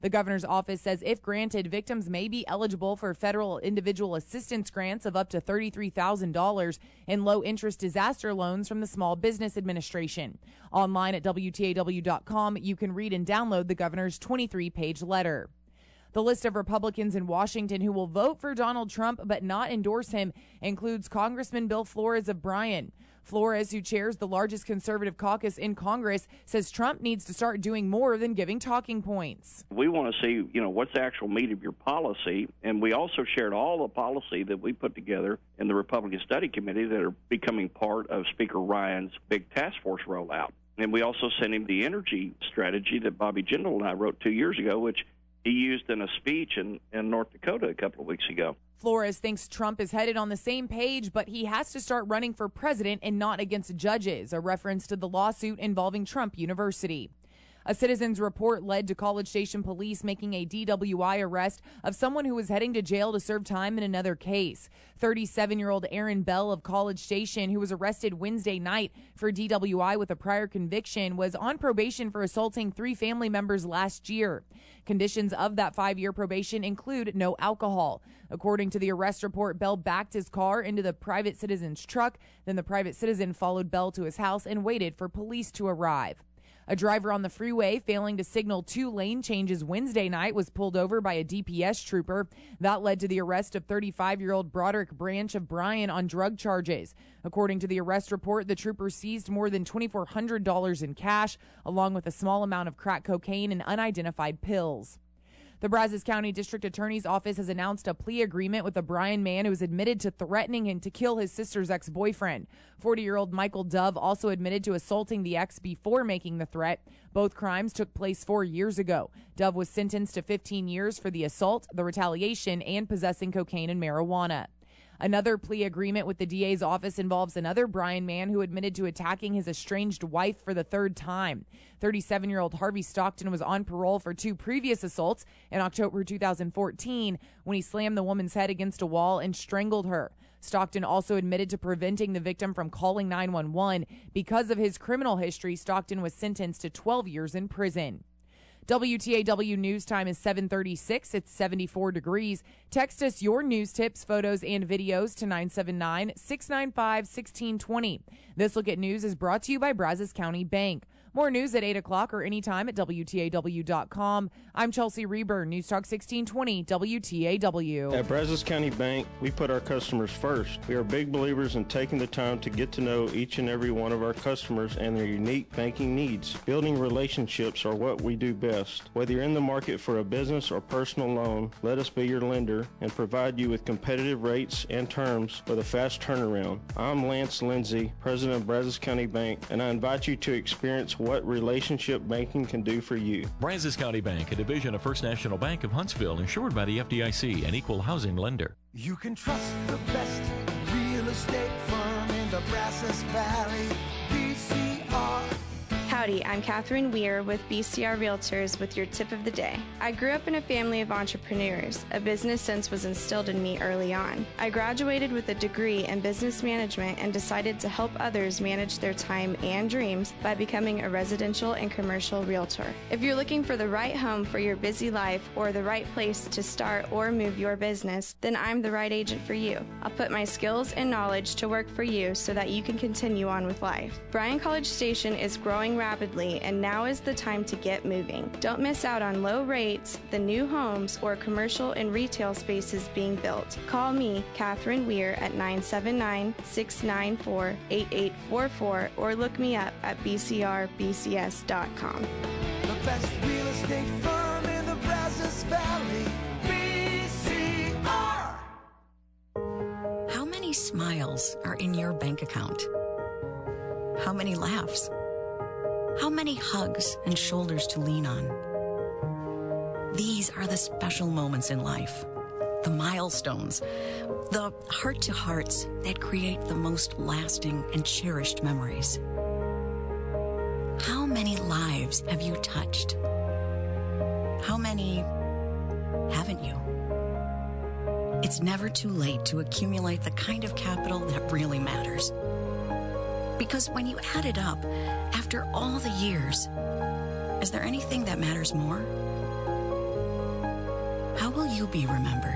The governor's office says if granted, victims may be eligible for federal individual assistance grants of up to $33,000 in low-interest disaster loans from the Small Business Administration. Online at WTAW.com, you can read and download the governor's 23-page letter. The list of Republicans in Washington who will vote for Donald Trump but not endorse him includes Congressman Bill Flores of Bryan. Flores, who chairs the largest conservative caucus in Congress, says Trump needs to start doing more than giving talking points. We want to see, what's the actual meat of your policy, and we also shared all the policy that we put together in the Republican Study Committee that are becoming part of Speaker Ryan's big task force rollout. And we also sent him the energy strategy that Bobby Jindal and I wrote 2 years ago, which he used in a speech in North Dakota a couple of weeks ago. Flores thinks Trump is headed on the same page, but he has to start running for president and not against judges, a reference to the lawsuit involving Trump University. A citizen's report led to College Station police making a DWI arrest of someone who was heading to jail to serve time in another case. 37-year-old Aaron Bell of College Station, who was arrested Wednesday night for DWI with a prior conviction, was on probation for assaulting 3 family members last year. Conditions of that 5-year probation include no alcohol. According to the arrest report, Bell backed his car into the private citizen's truck. Then the private citizen followed Bell to his house and waited for police to arrive. A driver on the freeway failing to signal 2 lane changes Wednesday night was pulled over by a DPS trooper. That led to the arrest of 35-year-old Broderick Branch of Bryan on drug charges. According to the arrest report, the trooper seized more than $2,400 in cash, along with a small amount of crack cocaine and unidentified pills. The Brazos County District Attorney's Office has announced a plea agreement with a Bryan man who was admitted to threatening him to kill his sister's ex-boyfriend. 40-year-old Michael Dove also admitted to assaulting the ex before making the threat. Both crimes took place 4 years ago. Dove was sentenced to 15 years for the assault, the retaliation, and possessing cocaine and marijuana. Another plea agreement with the DA's office involves another Bryan man who admitted to attacking his estranged wife for the 3rd time. 37-year-old Harvey Stockton was on parole for 2 previous assaults in October 2014 when he slammed the woman's head against a wall and strangled her. Stockton also admitted to preventing the victim from calling 911. Because of his criminal history, Stockton was sentenced to 12 years in prison. WTAW News Time is 7:36. It's 74 degrees. Text us your news tips, photos, and videos to 979-695-1620. This Look at News is brought to you by Brazos County Bank. More news at 8 o'clock or anytime at WTAW.com. I'm Chelsea Reber, News Talk 1620, WTAW. At Brazos County Bank, we put our customers first. We are big believers in taking the time to get to know each and every one of our customers and their unique banking needs. Building relationships are what we do best. Whether you're in the market for a business or personal loan, let us be your lender and provide you with competitive rates and terms with a fast turnaround. I'm Lance Lindsay, President of Brazos County Bank, and I invite you to experience what relationship banking can do for you. Brazos County Bank, a division of First National Bank of Huntsville, insured by the FDIC, an equal housing lender. You can trust the best real estate firm in the Brazos Valley, BCR. Howdy, I'm Catherine Weir with BCR Realtors with your tip of the day. I grew up in a family of entrepreneurs. A business sense was instilled in me early on. I graduated with a degree in business management and decided to help others manage their time and dreams by becoming a residential and commercial realtor. If you're looking for the right home for your busy life or the right place to start or move your business, then I'm the right agent for you. I'll put my skills and knowledge to work for you so that you can continue on with life. Bryan College Station is growing rapidly, and now is the time to get moving. Don't miss out on low rates, the new homes, or commercial and retail spaces being built. Call me, Catherine Weir, at 979-694-8844 or look me up at bcrbcs.com. The best real estate firm in the Brazos Valley, BCR. How many smiles are in your bank account? How many laughs? How many hugs and shoulders to lean on? These are the special moments in life, the milestones, the heart-to-hearts that create the most lasting and cherished memories. How many lives have you touched? How many haven't you? It's never too late to accumulate the kind of capital that really matters. Because when you add it up, after all the years, is there anything that matters more? How will you be remembered?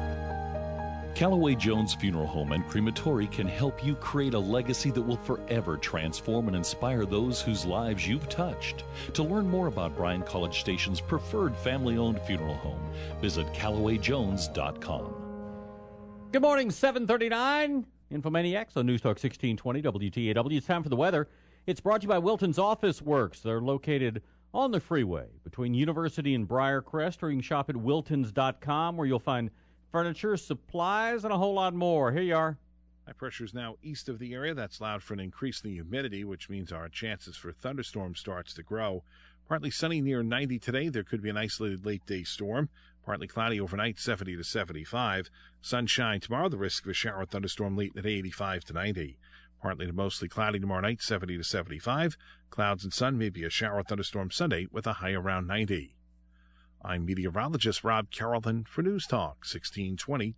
Callaway Jones Funeral Home and Crematory can help you create a legacy that will forever transform and inspire those whose lives you've touched. To learn more about Bryan College Station's preferred family-owned funeral home, visit CallawayJones.com. Good morning, 7:39. Infomaniacs on News Talk 1620 WTAW. It's time for the weather. It's brought to you by Wilton's Office Works. They're located on the freeway between University and Briarcrest, or you can shop at wiltons.com, where you'll find furniture, supplies, and a whole lot more. Here you are. High pressure is now east of the area. That's allowed for an increase in the humidity, which means our chances for thunderstorms starts to grow. Partly sunny near 90 today. There could be an isolated late-day storm. Partly cloudy overnight, 70 to 75. Sunshine tomorrow. The risk of a shower or thunderstorm late at 85 to 90. Partly to mostly cloudy tomorrow night, 70 to 75. Clouds and sun, maybe a shower or thunderstorm Sunday with a high around 90. I'm meteorologist Rob Carrollton for News Talk 1620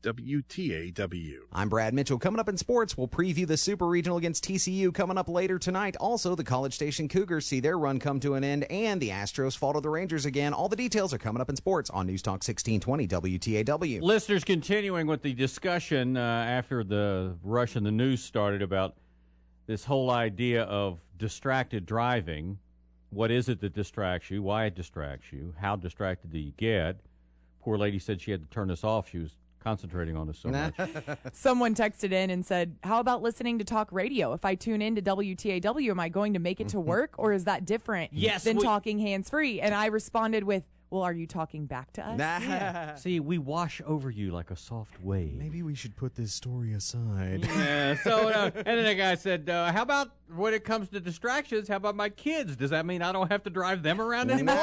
WTAW. I'm Brad Mitchell. Coming up in sports, we'll preview the Super Regional against TCU coming up later tonight. Also, the College Station Cougars see their run come to an end, and the Astros fall to the Rangers again. All the details are coming up in sports on News Talk 1620 WTAW. Listeners, continuing with the discussion after the rush in the news started about this whole idea of distracted driving. What is it that distracts you? Why it distracts you? How distracted do you get? Poor lady said she had to turn this off. She was concentrating on us so much. Someone texted in and said, how about listening to talk radio? If I tune in to WTAW, am I going to make it to work, or is that different than talking hands-free? And I responded with, well, are you talking back to us? Yeah. See, we wash over you like a soft wave. Maybe we should put this story aside. Yeah. So, and then a guy said, how about when it comes to distractions, how about my kids? Does that mean I don't have to drive them around anymore?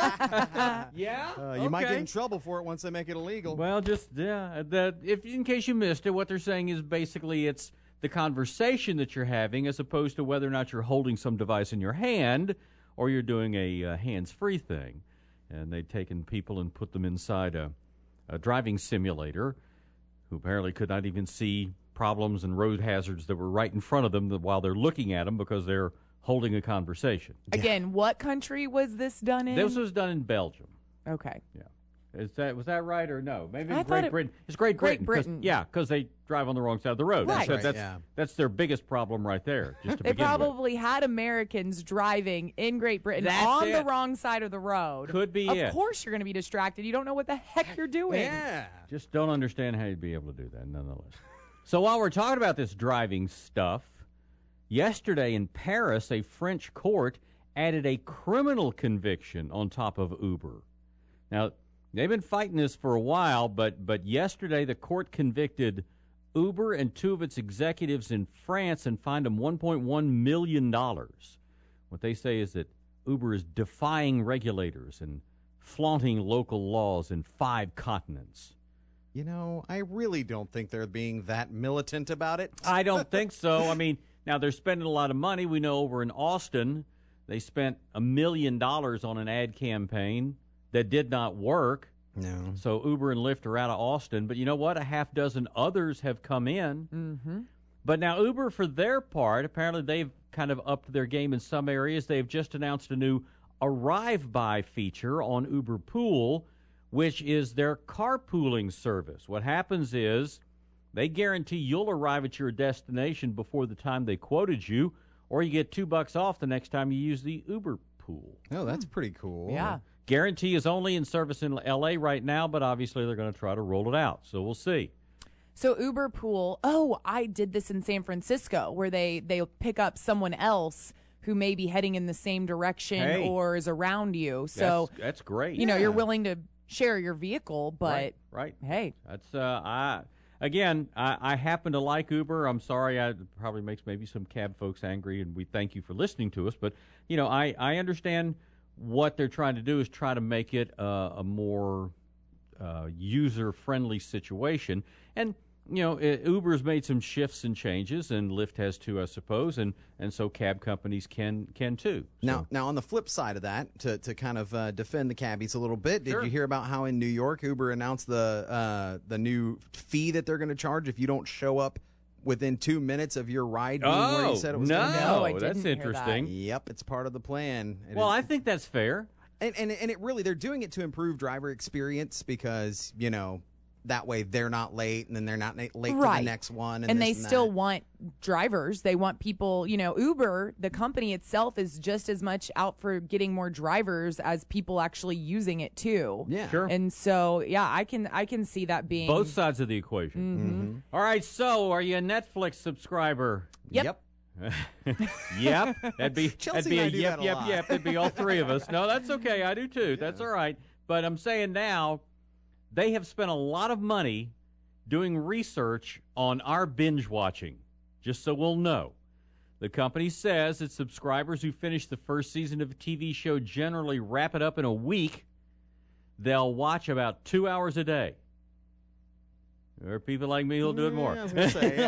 Yeah? You might get in trouble for it once they make it illegal. Well, if in case you missed it, what they're saying is basically it's the conversation that you're having as opposed to whether or not you're holding some device in your hand or you're doing a hands-free thing. And they'd taken people and put them inside a driving simulator, who apparently could not even see problems and road hazards that were right in front of them while they're looking at them because they're holding a conversation. Again, what country was this done in? This was done in Belgium. Okay. Yeah. Was that right or no? Maybe I Great Britain. It's Great Britain. Because they drive on the wrong side of the road. Right. That's their biggest problem right there. Just to they begin probably had Americans driving in Great Britain the wrong side of the road. Could be Of course you're going to be distracted. You don't know what the heck you're doing. Yeah. Just don't understand how you'd be able to do that, nonetheless. So while we're talking about this driving stuff, yesterday in Paris, a French court added a criminal conviction on top of Uber. Now, they've been fighting this for a while, but yesterday the court convicted Uber and two of its executives in France and fined them $1.1 million. What they say is that Uber is defying regulators and flaunting local laws in 5 continents. You know, I really don't think they're being that militant about it. I don't think so. I mean, now they're spending a lot of money. We know over in Austin, they spent $1 million on an ad campaign that did not work. No. So Uber and Lyft are out of Austin. But you know what? A half dozen others have come in. Mm-hmm. But now Uber, for their part, apparently they've kind of upped their game in some areas. They've just announced a new Arrive-By feature on Uber Pool, which is their carpooling service. What happens is they guarantee you'll arrive at your destination before the time they quoted you, or you get $2 off the next time you use the Uber Pool. Oh, that's pretty cool. Yeah. Guarantee is only in service in L.A. right now, but obviously they're going to try to roll it out. So we'll see. So Uber Pool, I did this in San Francisco where they'll pick up someone else who may be heading in the same direction or is around you. So that's great. You know, you're willing to share your vehicle, but right. Hey. That's I happen to like Uber. I'm sorry, it probably makes maybe some cab folks angry, and we thank you for listening to us. But, you know, I understand what they're trying to do is try to make it a more user-friendly situation. And, you know, Uber's made some shifts and changes, and Lyft has too, I suppose, and so cab companies can too. Now, on the flip side of that, to kind of defend the cabbies a little bit, did you hear about how in New York Uber announced the new fee that they're going to charge if you don't show up within 2 minutes of your ride being where you said it was going to be? No, that's interesting. Yep, it's part of the plan. I think that's fair. And it really, they're doing it to improve driver experience because, that way they're not late and then they're not late for the next one. And they still want drivers. They want people, Uber, the company itself, is just as much out for getting more drivers as people actually using it too. Yeah. Sure. And so, yeah, I can see that being both sides of the equation. All right, so are you a Netflix subscriber? Yep. Yep. That'd be Chelsea a and I do yep, that a yep, lot. yep. That'd be all three of us. No, that's okay. I do too. That's all right. But I'm saying now, they have spent a lot of money doing research on our binge watching, just so we'll know. The company says that subscribers who finish the first season of a TV show generally wrap it up in a week. They'll watch about 2 hours a day. There are people like me who'll do it more. I was going to say,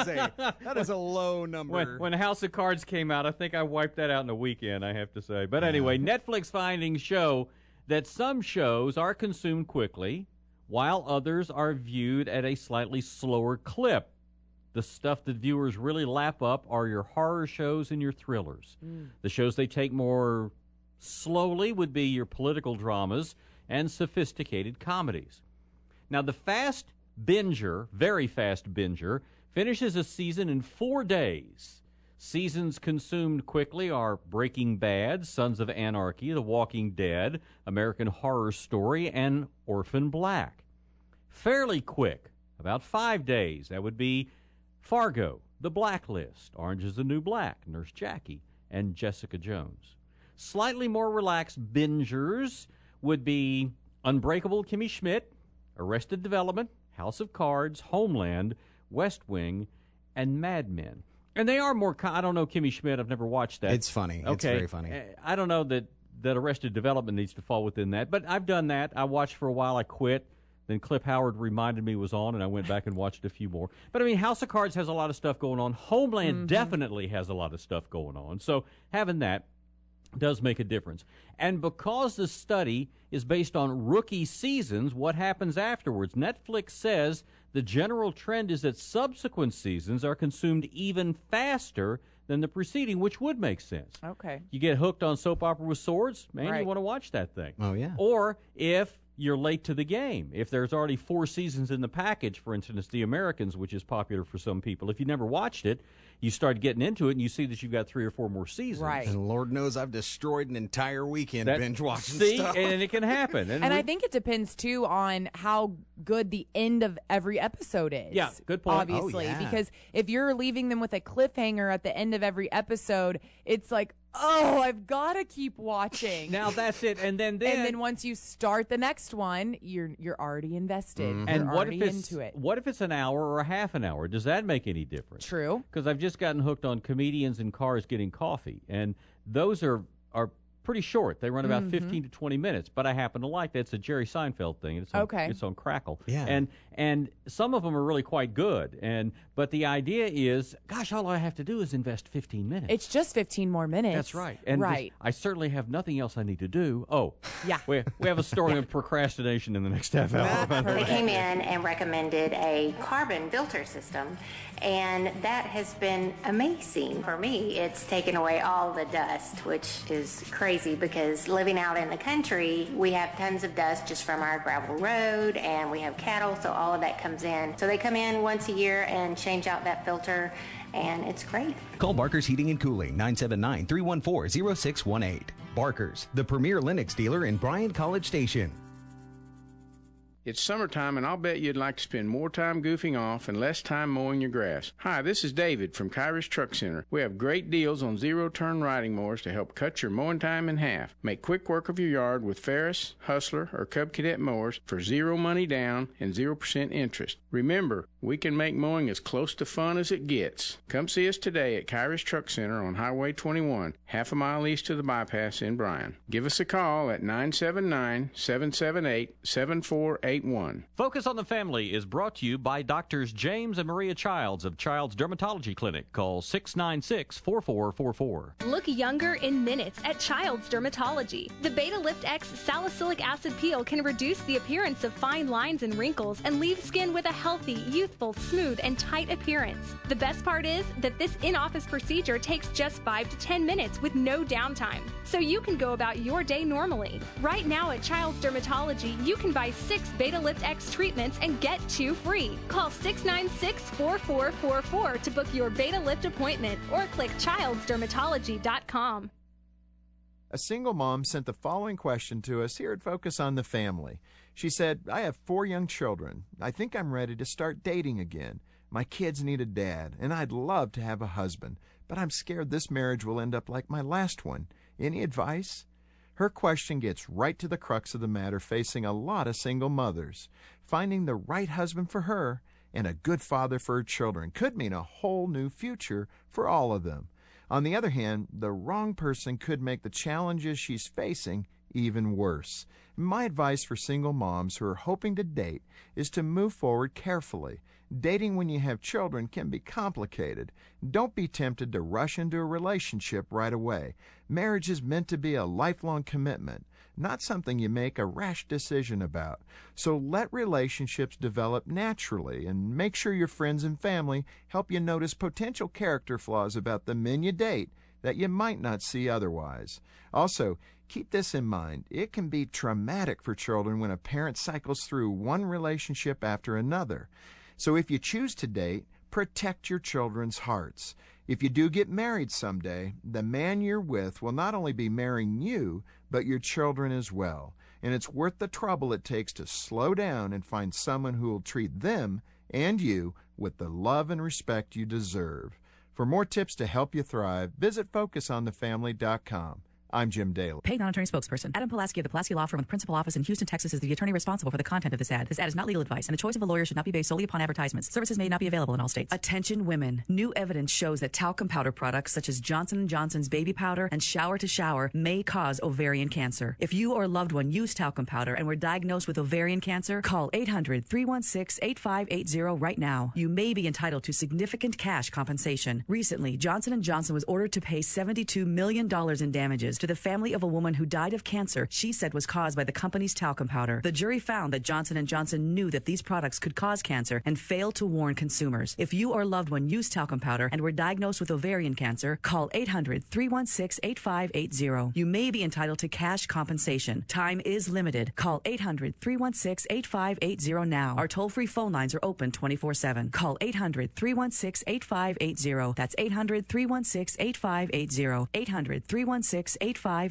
that is a low number. When House of Cards came out, I think I wiped that out in a weekend, I have to say. But anyway, Netflix findings show that some shows are consumed quickly, while others are viewed at a slightly slower clip. The stuff that viewers really lap up are your horror shows and your thrillers. The shows they take more slowly would be your political dramas and sophisticated comedies. Now, the fast binger, very fast binger, finishes a season in 4 days. Seasons consumed quickly are Breaking Bad, Sons of Anarchy, The Walking Dead, American Horror Story, and Orphan Black. Fairly quick, about 5 days, that would be Fargo, The Blacklist, Orange is the New Black, Nurse Jackie, and Jessica Jones. Slightly more relaxed bingers would be Unbreakable Kimmy Schmidt, Arrested Development, House of Cards, Homeland, West Wing, and Mad Men. And they are more, I don't know Kimmy Schmidt, I've never watched that. It's funny. Okay. It's very funny. I don't know that Arrested Development needs to fall within that, but I've done that. I watched for a while, I quit. Then Cliff Howard reminded me was on, and I went back and watched a few more. But, I mean, House of Cards has a lot of stuff going on. Homeland definitely has a lot of stuff going on. So having that does make a difference. And because the study is based on rookie seasons, what happens afterwards? Netflix says the general trend is that subsequent seasons are consumed even faster than the preceding, which would make sense. Okay. You get hooked on Soap Opera with Swords, man, Right. you want to watch that thing. Oh, yeah. Or if you're late to the game. If there's already 4 seasons in the package, for instance, The Americans, which is popular for some people, if you never watched it, you start getting into it and you see that you've got 3 or 4 more seasons. Right. And Lord knows I've destroyed an entire weekend binge watching see, stuff. and it can happen. And I think it depends, too, on how good the end of every episode is. Yeah, good point. Obviously, Oh, yeah. because if you're leaving them with a cliffhanger at the end of every episode, it's like, oh, I've got to keep watching. Now that's it. And then once you start the next one, you're already invested. and You're what already if it's into it. what if it's an hour or a half an hour? Does that make any difference? True. Because I've just gotten hooked on comedians in cars getting coffee, and those are pretty short. They run about 15 to 20 minutes, but I happen to like that. It's a Jerry Seinfeld thing. It's on, Okay. It's on Crackle. Yeah. And some of them are really quite good. But the idea is, gosh, all I have to do is invest 15 minutes. It's just 15 more minutes. That's right. And right. I certainly have nothing else I need to do. Oh, Yeah. We have a story on procrastination in the next half hour. They came in and recommended a carbon filter system, and that has been amazing for me. It's taken away all the dust, which is crazy because living out in the country, we have tons of dust just from our gravel road, and we have cattle, so all of that comes in. So they come in once a year and change out that filter, and it's great. Call Barker's Heating and Cooling, 979-314-0618. Barker's, the premier Lennox dealer in Bryan College Station. It's summertime, and I'll bet you'd like to spend more time goofing off and less time mowing your grass. Hi, this is David from Kyrus Truck Center. We have great deals on zero-turn riding mowers to help cut your mowing time in half. Make quick work of your yard with Ferris, Hustler, or Cub Cadet mowers for 0 money down and 0% interest. Remember, we can make mowing as close to fun as it gets. Come see us today at Kyrus Truck Center on Highway 21, half a mile east of the bypass in Bryan. Give us a call at 979-778-7480. 881. Focus on the Family is brought to you by Doctors James and Maria Childs of Child's Dermatology Clinic. Call 696-4444. Look younger in minutes at Child's Dermatology. The Beta Lift X salicylic acid peel can reduce the appearance of fine lines and wrinkles and leave skin with a healthy, youthful, smooth, and tight appearance. The best part is that this in-office procedure takes just 5 to 10 minutes with no downtime, so you can go about your day normally. Right now at Child's Dermatology, you can buy 6 Beta Lift X treatments and get 2 free. Call 696-4444 to book your Beta Lift appointment or click childsdermatology.com. A single mom sent the following question to us here at Focus on the Family. She said, I have 4 young children. I think I'm ready to start dating again. My kids need a dad, and I'd love to have a husband, but I'm scared this marriage will end up like my last one. Any advice? Her question gets right to the crux of the matter facing a lot of single mothers. Finding the right husband for her and a good father for her children could mean a whole new future for all of them. On the other hand, the wrong person could make the challenges she's facing even worse. My advice for single moms who are hoping to date is to move forward carefully. Dating when you have children can be complicated. Don't be tempted to rush into a relationship right away. Marriage is meant to be a lifelong commitment, not something you make a rash decision about. So let relationships develop naturally and make sure your friends and family help you notice potential character flaws about the men you date that you might not see otherwise. Also, keep this in mind. It can be traumatic for children when a parent cycles through one relationship after another. So if you choose to date, protect your children's hearts. If you do get married someday, the man you're with will not only be marrying you, but your children as well. And it's worth the trouble it takes to slow down and find someone who will treat them and you with the love and respect you deserve. For more tips to help you thrive, visit FocusOnTheFamily.com. I'm Jim Daly. Paid non-attorney spokesperson. Adam Pulaski of the Pulaski Law Firm with principal office in Houston, Texas is the attorney responsible for the content of this ad. This ad is not legal advice, and the choice of a lawyer should not be based solely upon advertisements. Services may not be available in all states. Attention women. New evidence shows that talcum powder products such as Johnson & Johnson's baby powder and shower to shower may cause ovarian cancer. If you or a loved one used talcum powder and were diagnosed with ovarian cancer, call 800-316-8580 right now. You may be entitled to significant cash compensation. Recently, Johnson & Johnson was ordered to pay $72 million in damages to the family of a woman who died of cancer she said was caused by the company's talcum powder. The jury found that Johnson & Johnson knew that these products could cause cancer and failed to warn consumers. If you or a loved one used talcum powder and were diagnosed with ovarian cancer, call 800-316-8580. You may be entitled to cash compensation. Time is limited. Call 800-316-8580 now. Our toll-free phone lines are open 24/7. Call 800-316-8580. That's 800-316-8580. 800-316-8580.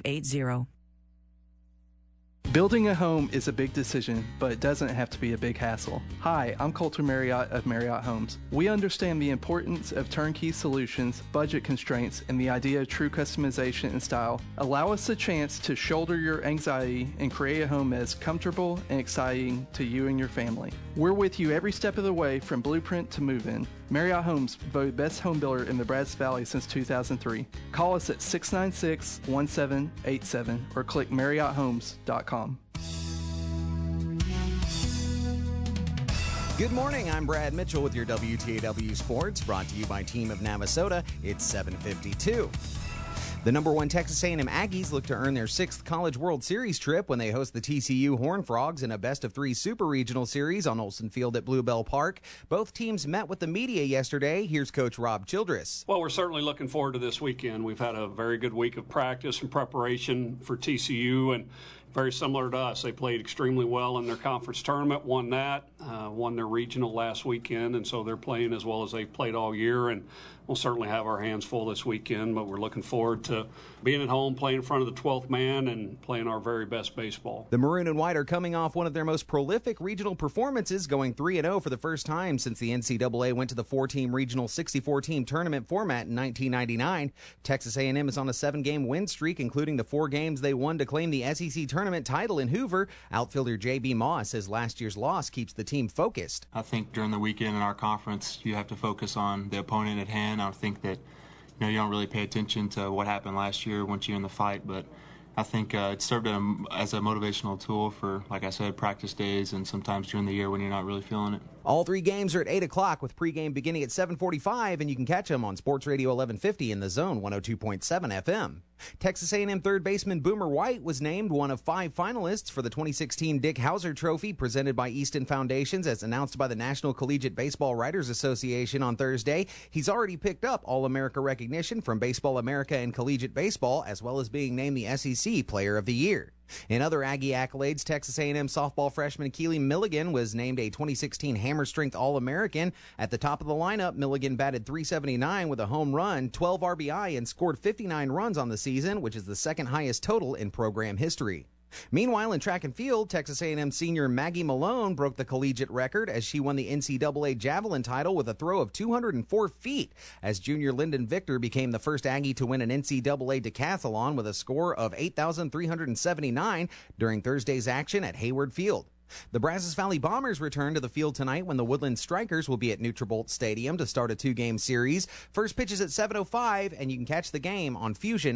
Building a home is a big decision, but it doesn't have to be a big hassle. Hi, I'm Colter Marriott of Marriott Homes. We understand the importance of turnkey solutions, budget constraints, and the idea of true customization and style. Allow us a chance to shoulder your anxiety and create a home that's comfortable and exciting to you and your family. We're with you every step of the way from blueprint to move-in. Marriott Homes, voted best home builder in the Brazos Valley since 2003. Call us at 696-1787 or click MarriottHomes.com. Good morning, I'm Brad Mitchell with your WTAW Sports, brought to you by Team of Navasota. It's 7:52. The number 1 Texas A&M Aggies look to earn their 6th College World Series trip when they host the TCU Horned Frogs in a best-of-3 Super Regional Series on Olsen Field at Bluebell Park. Both teams met with the media yesterday. Here's Coach Rob Childress. Well, we're certainly looking forward to this weekend. We've had a very good week of practice and preparation for TCU, and very similar to us. They played extremely well in their conference tournament, won that, won their regional last weekend, and so they're playing as well as they've played all year, and we'll certainly have our hands full this weekend, but we're looking forward to being at home, playing in front of the 12th man, and playing our very best baseball. The Maroon and White are coming off one of their most prolific regional performances, going 3-0 for the first time since the NCAA went to the 4-team regional 64-team tournament format in 1999. Texas A&M is on a 7-game win streak, including the 4 games they won to claim the SEC tournament title in Hoover. Outfielder J.B. Moss says last year's loss keeps the team focused. I think during the weekend in our conference, you have to focus on the opponent at hand. I think that you don't really pay attention to what happened last year once you're in the fight, but I think it served as a motivational tool for, like I said, practice days and sometimes during the year when you're not really feeling it. All 3 games are at 8 o'clock with pregame beginning at 7:45, and you can catch them on Sports Radio 1150 in the Zone 102.7 FM. Texas A&M third baseman Boomer White was named one of 5 finalists for the 2016 Dick Hauser Trophy presented by Easton Foundations as announced by the National Collegiate Baseball Writers Association on Thursday. He's already picked up All-America recognition from Baseball America and Collegiate Baseball, as well as being named the SEC Player of the Year. In other Aggie accolades, Texas A&M softball freshman Keely Milligan was named a 2016 Hammer Strength All-American. At the top of the lineup, Milligan batted .379 with a home run, 12 RBI, and scored 59 runs on the season, which is the second highest total in program history. Meanwhile, in track and field, Texas A&M senior Maggie Malone broke the collegiate record as she won the NCAA javelin title with a throw of 204 feet, as junior Lyndon Victor became the first Aggie to win an NCAA decathlon with a score of 8,379 during Thursday's action at Hayward Field. The Brazos Valley Bombers return to the field tonight when the Woodland Strikers will be at Nutrabolt Stadium to start a 2-game series. First pitch is at 7:05, and you can catch the game on Fusion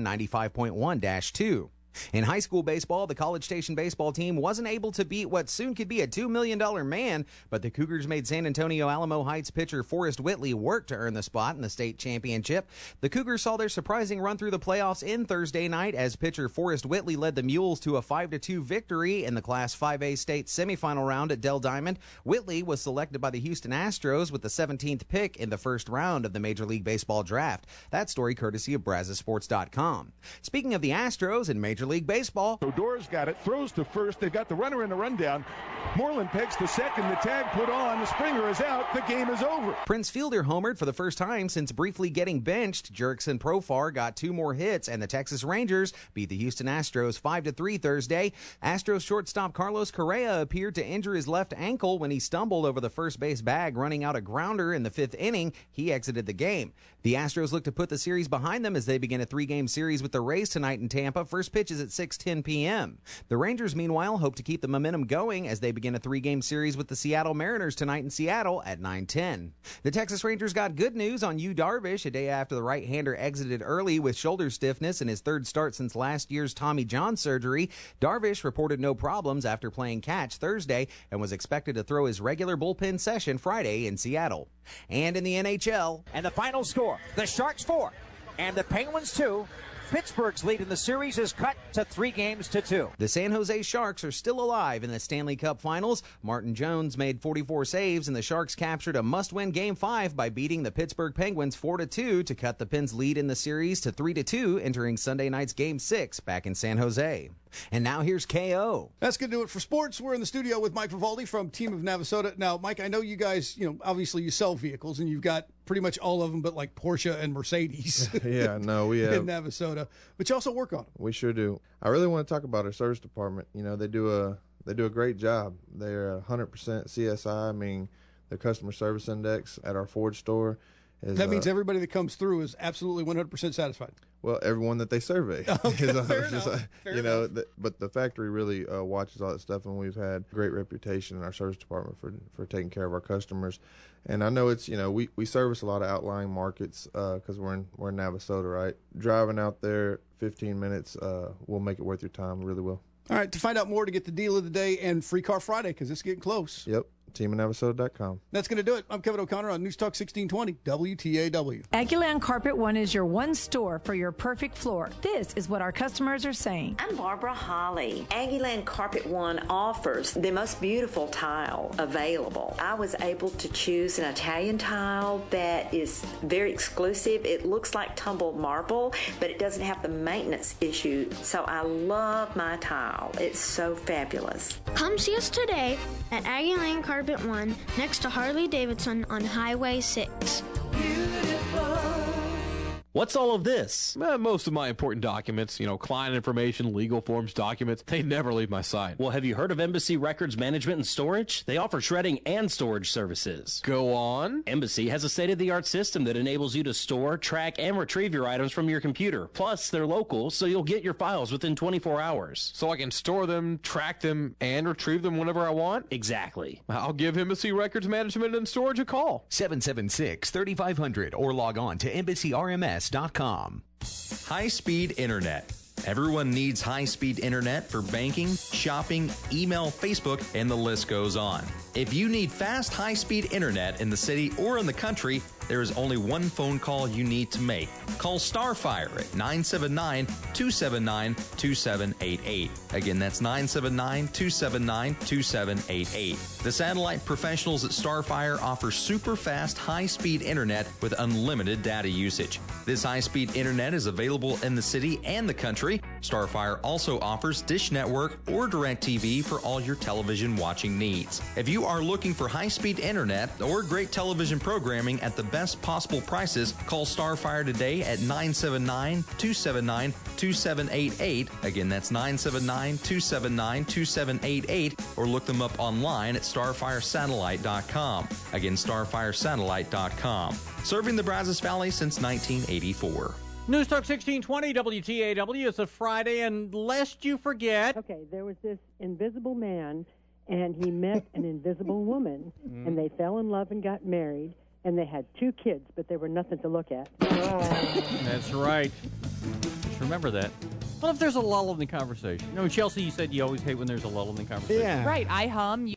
95.1-2. In high school baseball, the College Station baseball team wasn't able to beat what soon could be a $2 million man, but the Cougars made San Antonio Alamo Heights pitcher Forrest Whitley work to earn the spot in the state championship. The Cougars saw their surprising run through the playoffs in Thursday night as pitcher Forrest Whitley led the Mules to a 5-2 victory in the Class 5A state semifinal round at Dell Diamond. Whitley was selected by the Houston Astros with the 17th pick in the first round of the Major League Baseball draft. That story courtesy of BrazosSports.com. Speaking of the Astros in Major League Baseball. Odor's got it, throws to first. They've got the runner in the rundown. Moreland pegs to second. The tag put on. The Springer is out. The game is over. Prince Fielder homered for the first time since briefly getting benched. Jurickson Profar got 2 more hits, and the Texas Rangers beat the Houston Astros 5-3 Thursday. Astros shortstop Carlos Correa appeared to injure his left ankle when he stumbled over the first base bag, running out a grounder in the 5th inning. He exited the game. The Astros look to put the series behind them as they begin a 3-game series with the Rays tonight in Tampa. First pitch is at 6:10 p.m. The Rangers, meanwhile, hope to keep the momentum going as they begin a 3-game series with the Seattle Mariners tonight in Seattle at 9:10. The Texas Rangers got good news on Yu Darvish a day after the right-hander exited early with shoulder stiffness in his 3rd start since last year's Tommy John surgery. Darvish reported no problems after playing catch Thursday and was expected to throw his regular bullpen session Friday in Seattle. And in the NHL. And the final score, the Sharks 4 and the Penguins 2. Pittsburgh's lead in the series is cut to 3-2. The San Jose Sharks are still alive in the Stanley Cup Finals. Martin Jones made 44 saves, and the Sharks captured a must-win Game 5 by beating the Pittsburgh Penguins 4-2 to cut the Pens' lead in the series to 3-2, entering Sunday night's Game 6 back in San Jose. And now here's KO. That's going to do it for sports. We're in the studio with Mike Vivaldi from Team of Navasota. Now, Mike, I know you guys, obviously you sell vehicles, and you've got pretty much all of them but like Porsche and Mercedes. Yeah, no, we have. In Navasota. But you also work on them. We sure do. I really want to talk about our service department. They do a great job. They're 100% CSI, meaning the customer service index at our Ford store is... That means everybody that comes through is absolutely 100% satisfied. Well, everyone that they survey. Okay, fair enough. But the factory really watches all that stuff, and we've had a great reputation in our service department for taking care of our customers. And I know it's, we service a lot of outlying markets because we're in Navasota, right? Driving out there 15 minutes will make it worth your time, really will. All right, to find out more, to get the deal of the day and Free Car Friday, because it's getting close. Yep. teamofnavasota.com. That's going to do it. I'm Kevin O'Connor on News Talk 1620 WTAW. Aggieland Carpet One is your one store for your perfect floor. This is what our customers are saying. I'm Barbara Holly. Aggieland Carpet One offers the most beautiful tile available. I was able to choose an Italian tile that is very exclusive. It looks like tumbled marble, but it doesn't have the maintenance issue. So I love my tile. It's so fabulous. Come see us today at Aggieland Carpet One next to Harley Davidson on Highway 6. What's all of this? Most of my important documents, client information, legal forms, documents, they never leave my site. Well, have you heard of Embassy Records Management and Storage? They offer shredding and storage services. Go on. Embassy has a state-of-the-art system that enables you to store, track, and retrieve your items from your computer. Plus, they're local, so you'll get your files within 24 hours. So I can store them, track them, and retrieve them whenever I want? Exactly. I'll give Embassy Records Management and Storage a call. 776-3500 or log on to EmbassyRMS.com. High-speed internet Everyone needs high-speed internet for banking, shopping, email, Facebook, and the list goes on. If you need fast, high-speed internet in the city or in the country, there is only one phone call you need to make. Call Starfire at 979-279-2788. Again, that's 979-279-2788. The satellite professionals at Starfire offer super fast, high-speed internet with unlimited data usage. This high-speed internet is available in the city and the country. Starfire also offers Dish Network or DirecTV for all your television watching needs. If you are looking for high-speed internet or great television programming at the best possible prices, call Starfire today at 979-279-2788. Again, that's 979-279-2788, or look them up online at starfiresatellite.com. Again, starfiresatellite.com. Serving the Brazos Valley since 1984. News Talk 1620 WTAW. It's a Friday, and lest you forget. Okay, there was this invisible man, and he met an invisible woman, and they fell in love and got married, and they had 2 kids, but they were nothing to look at. That's right. Just remember that. Well, if there's a lull in the conversation. No, Chelsea, you said you always hate when there's a lull in the conversation. Right. I hum.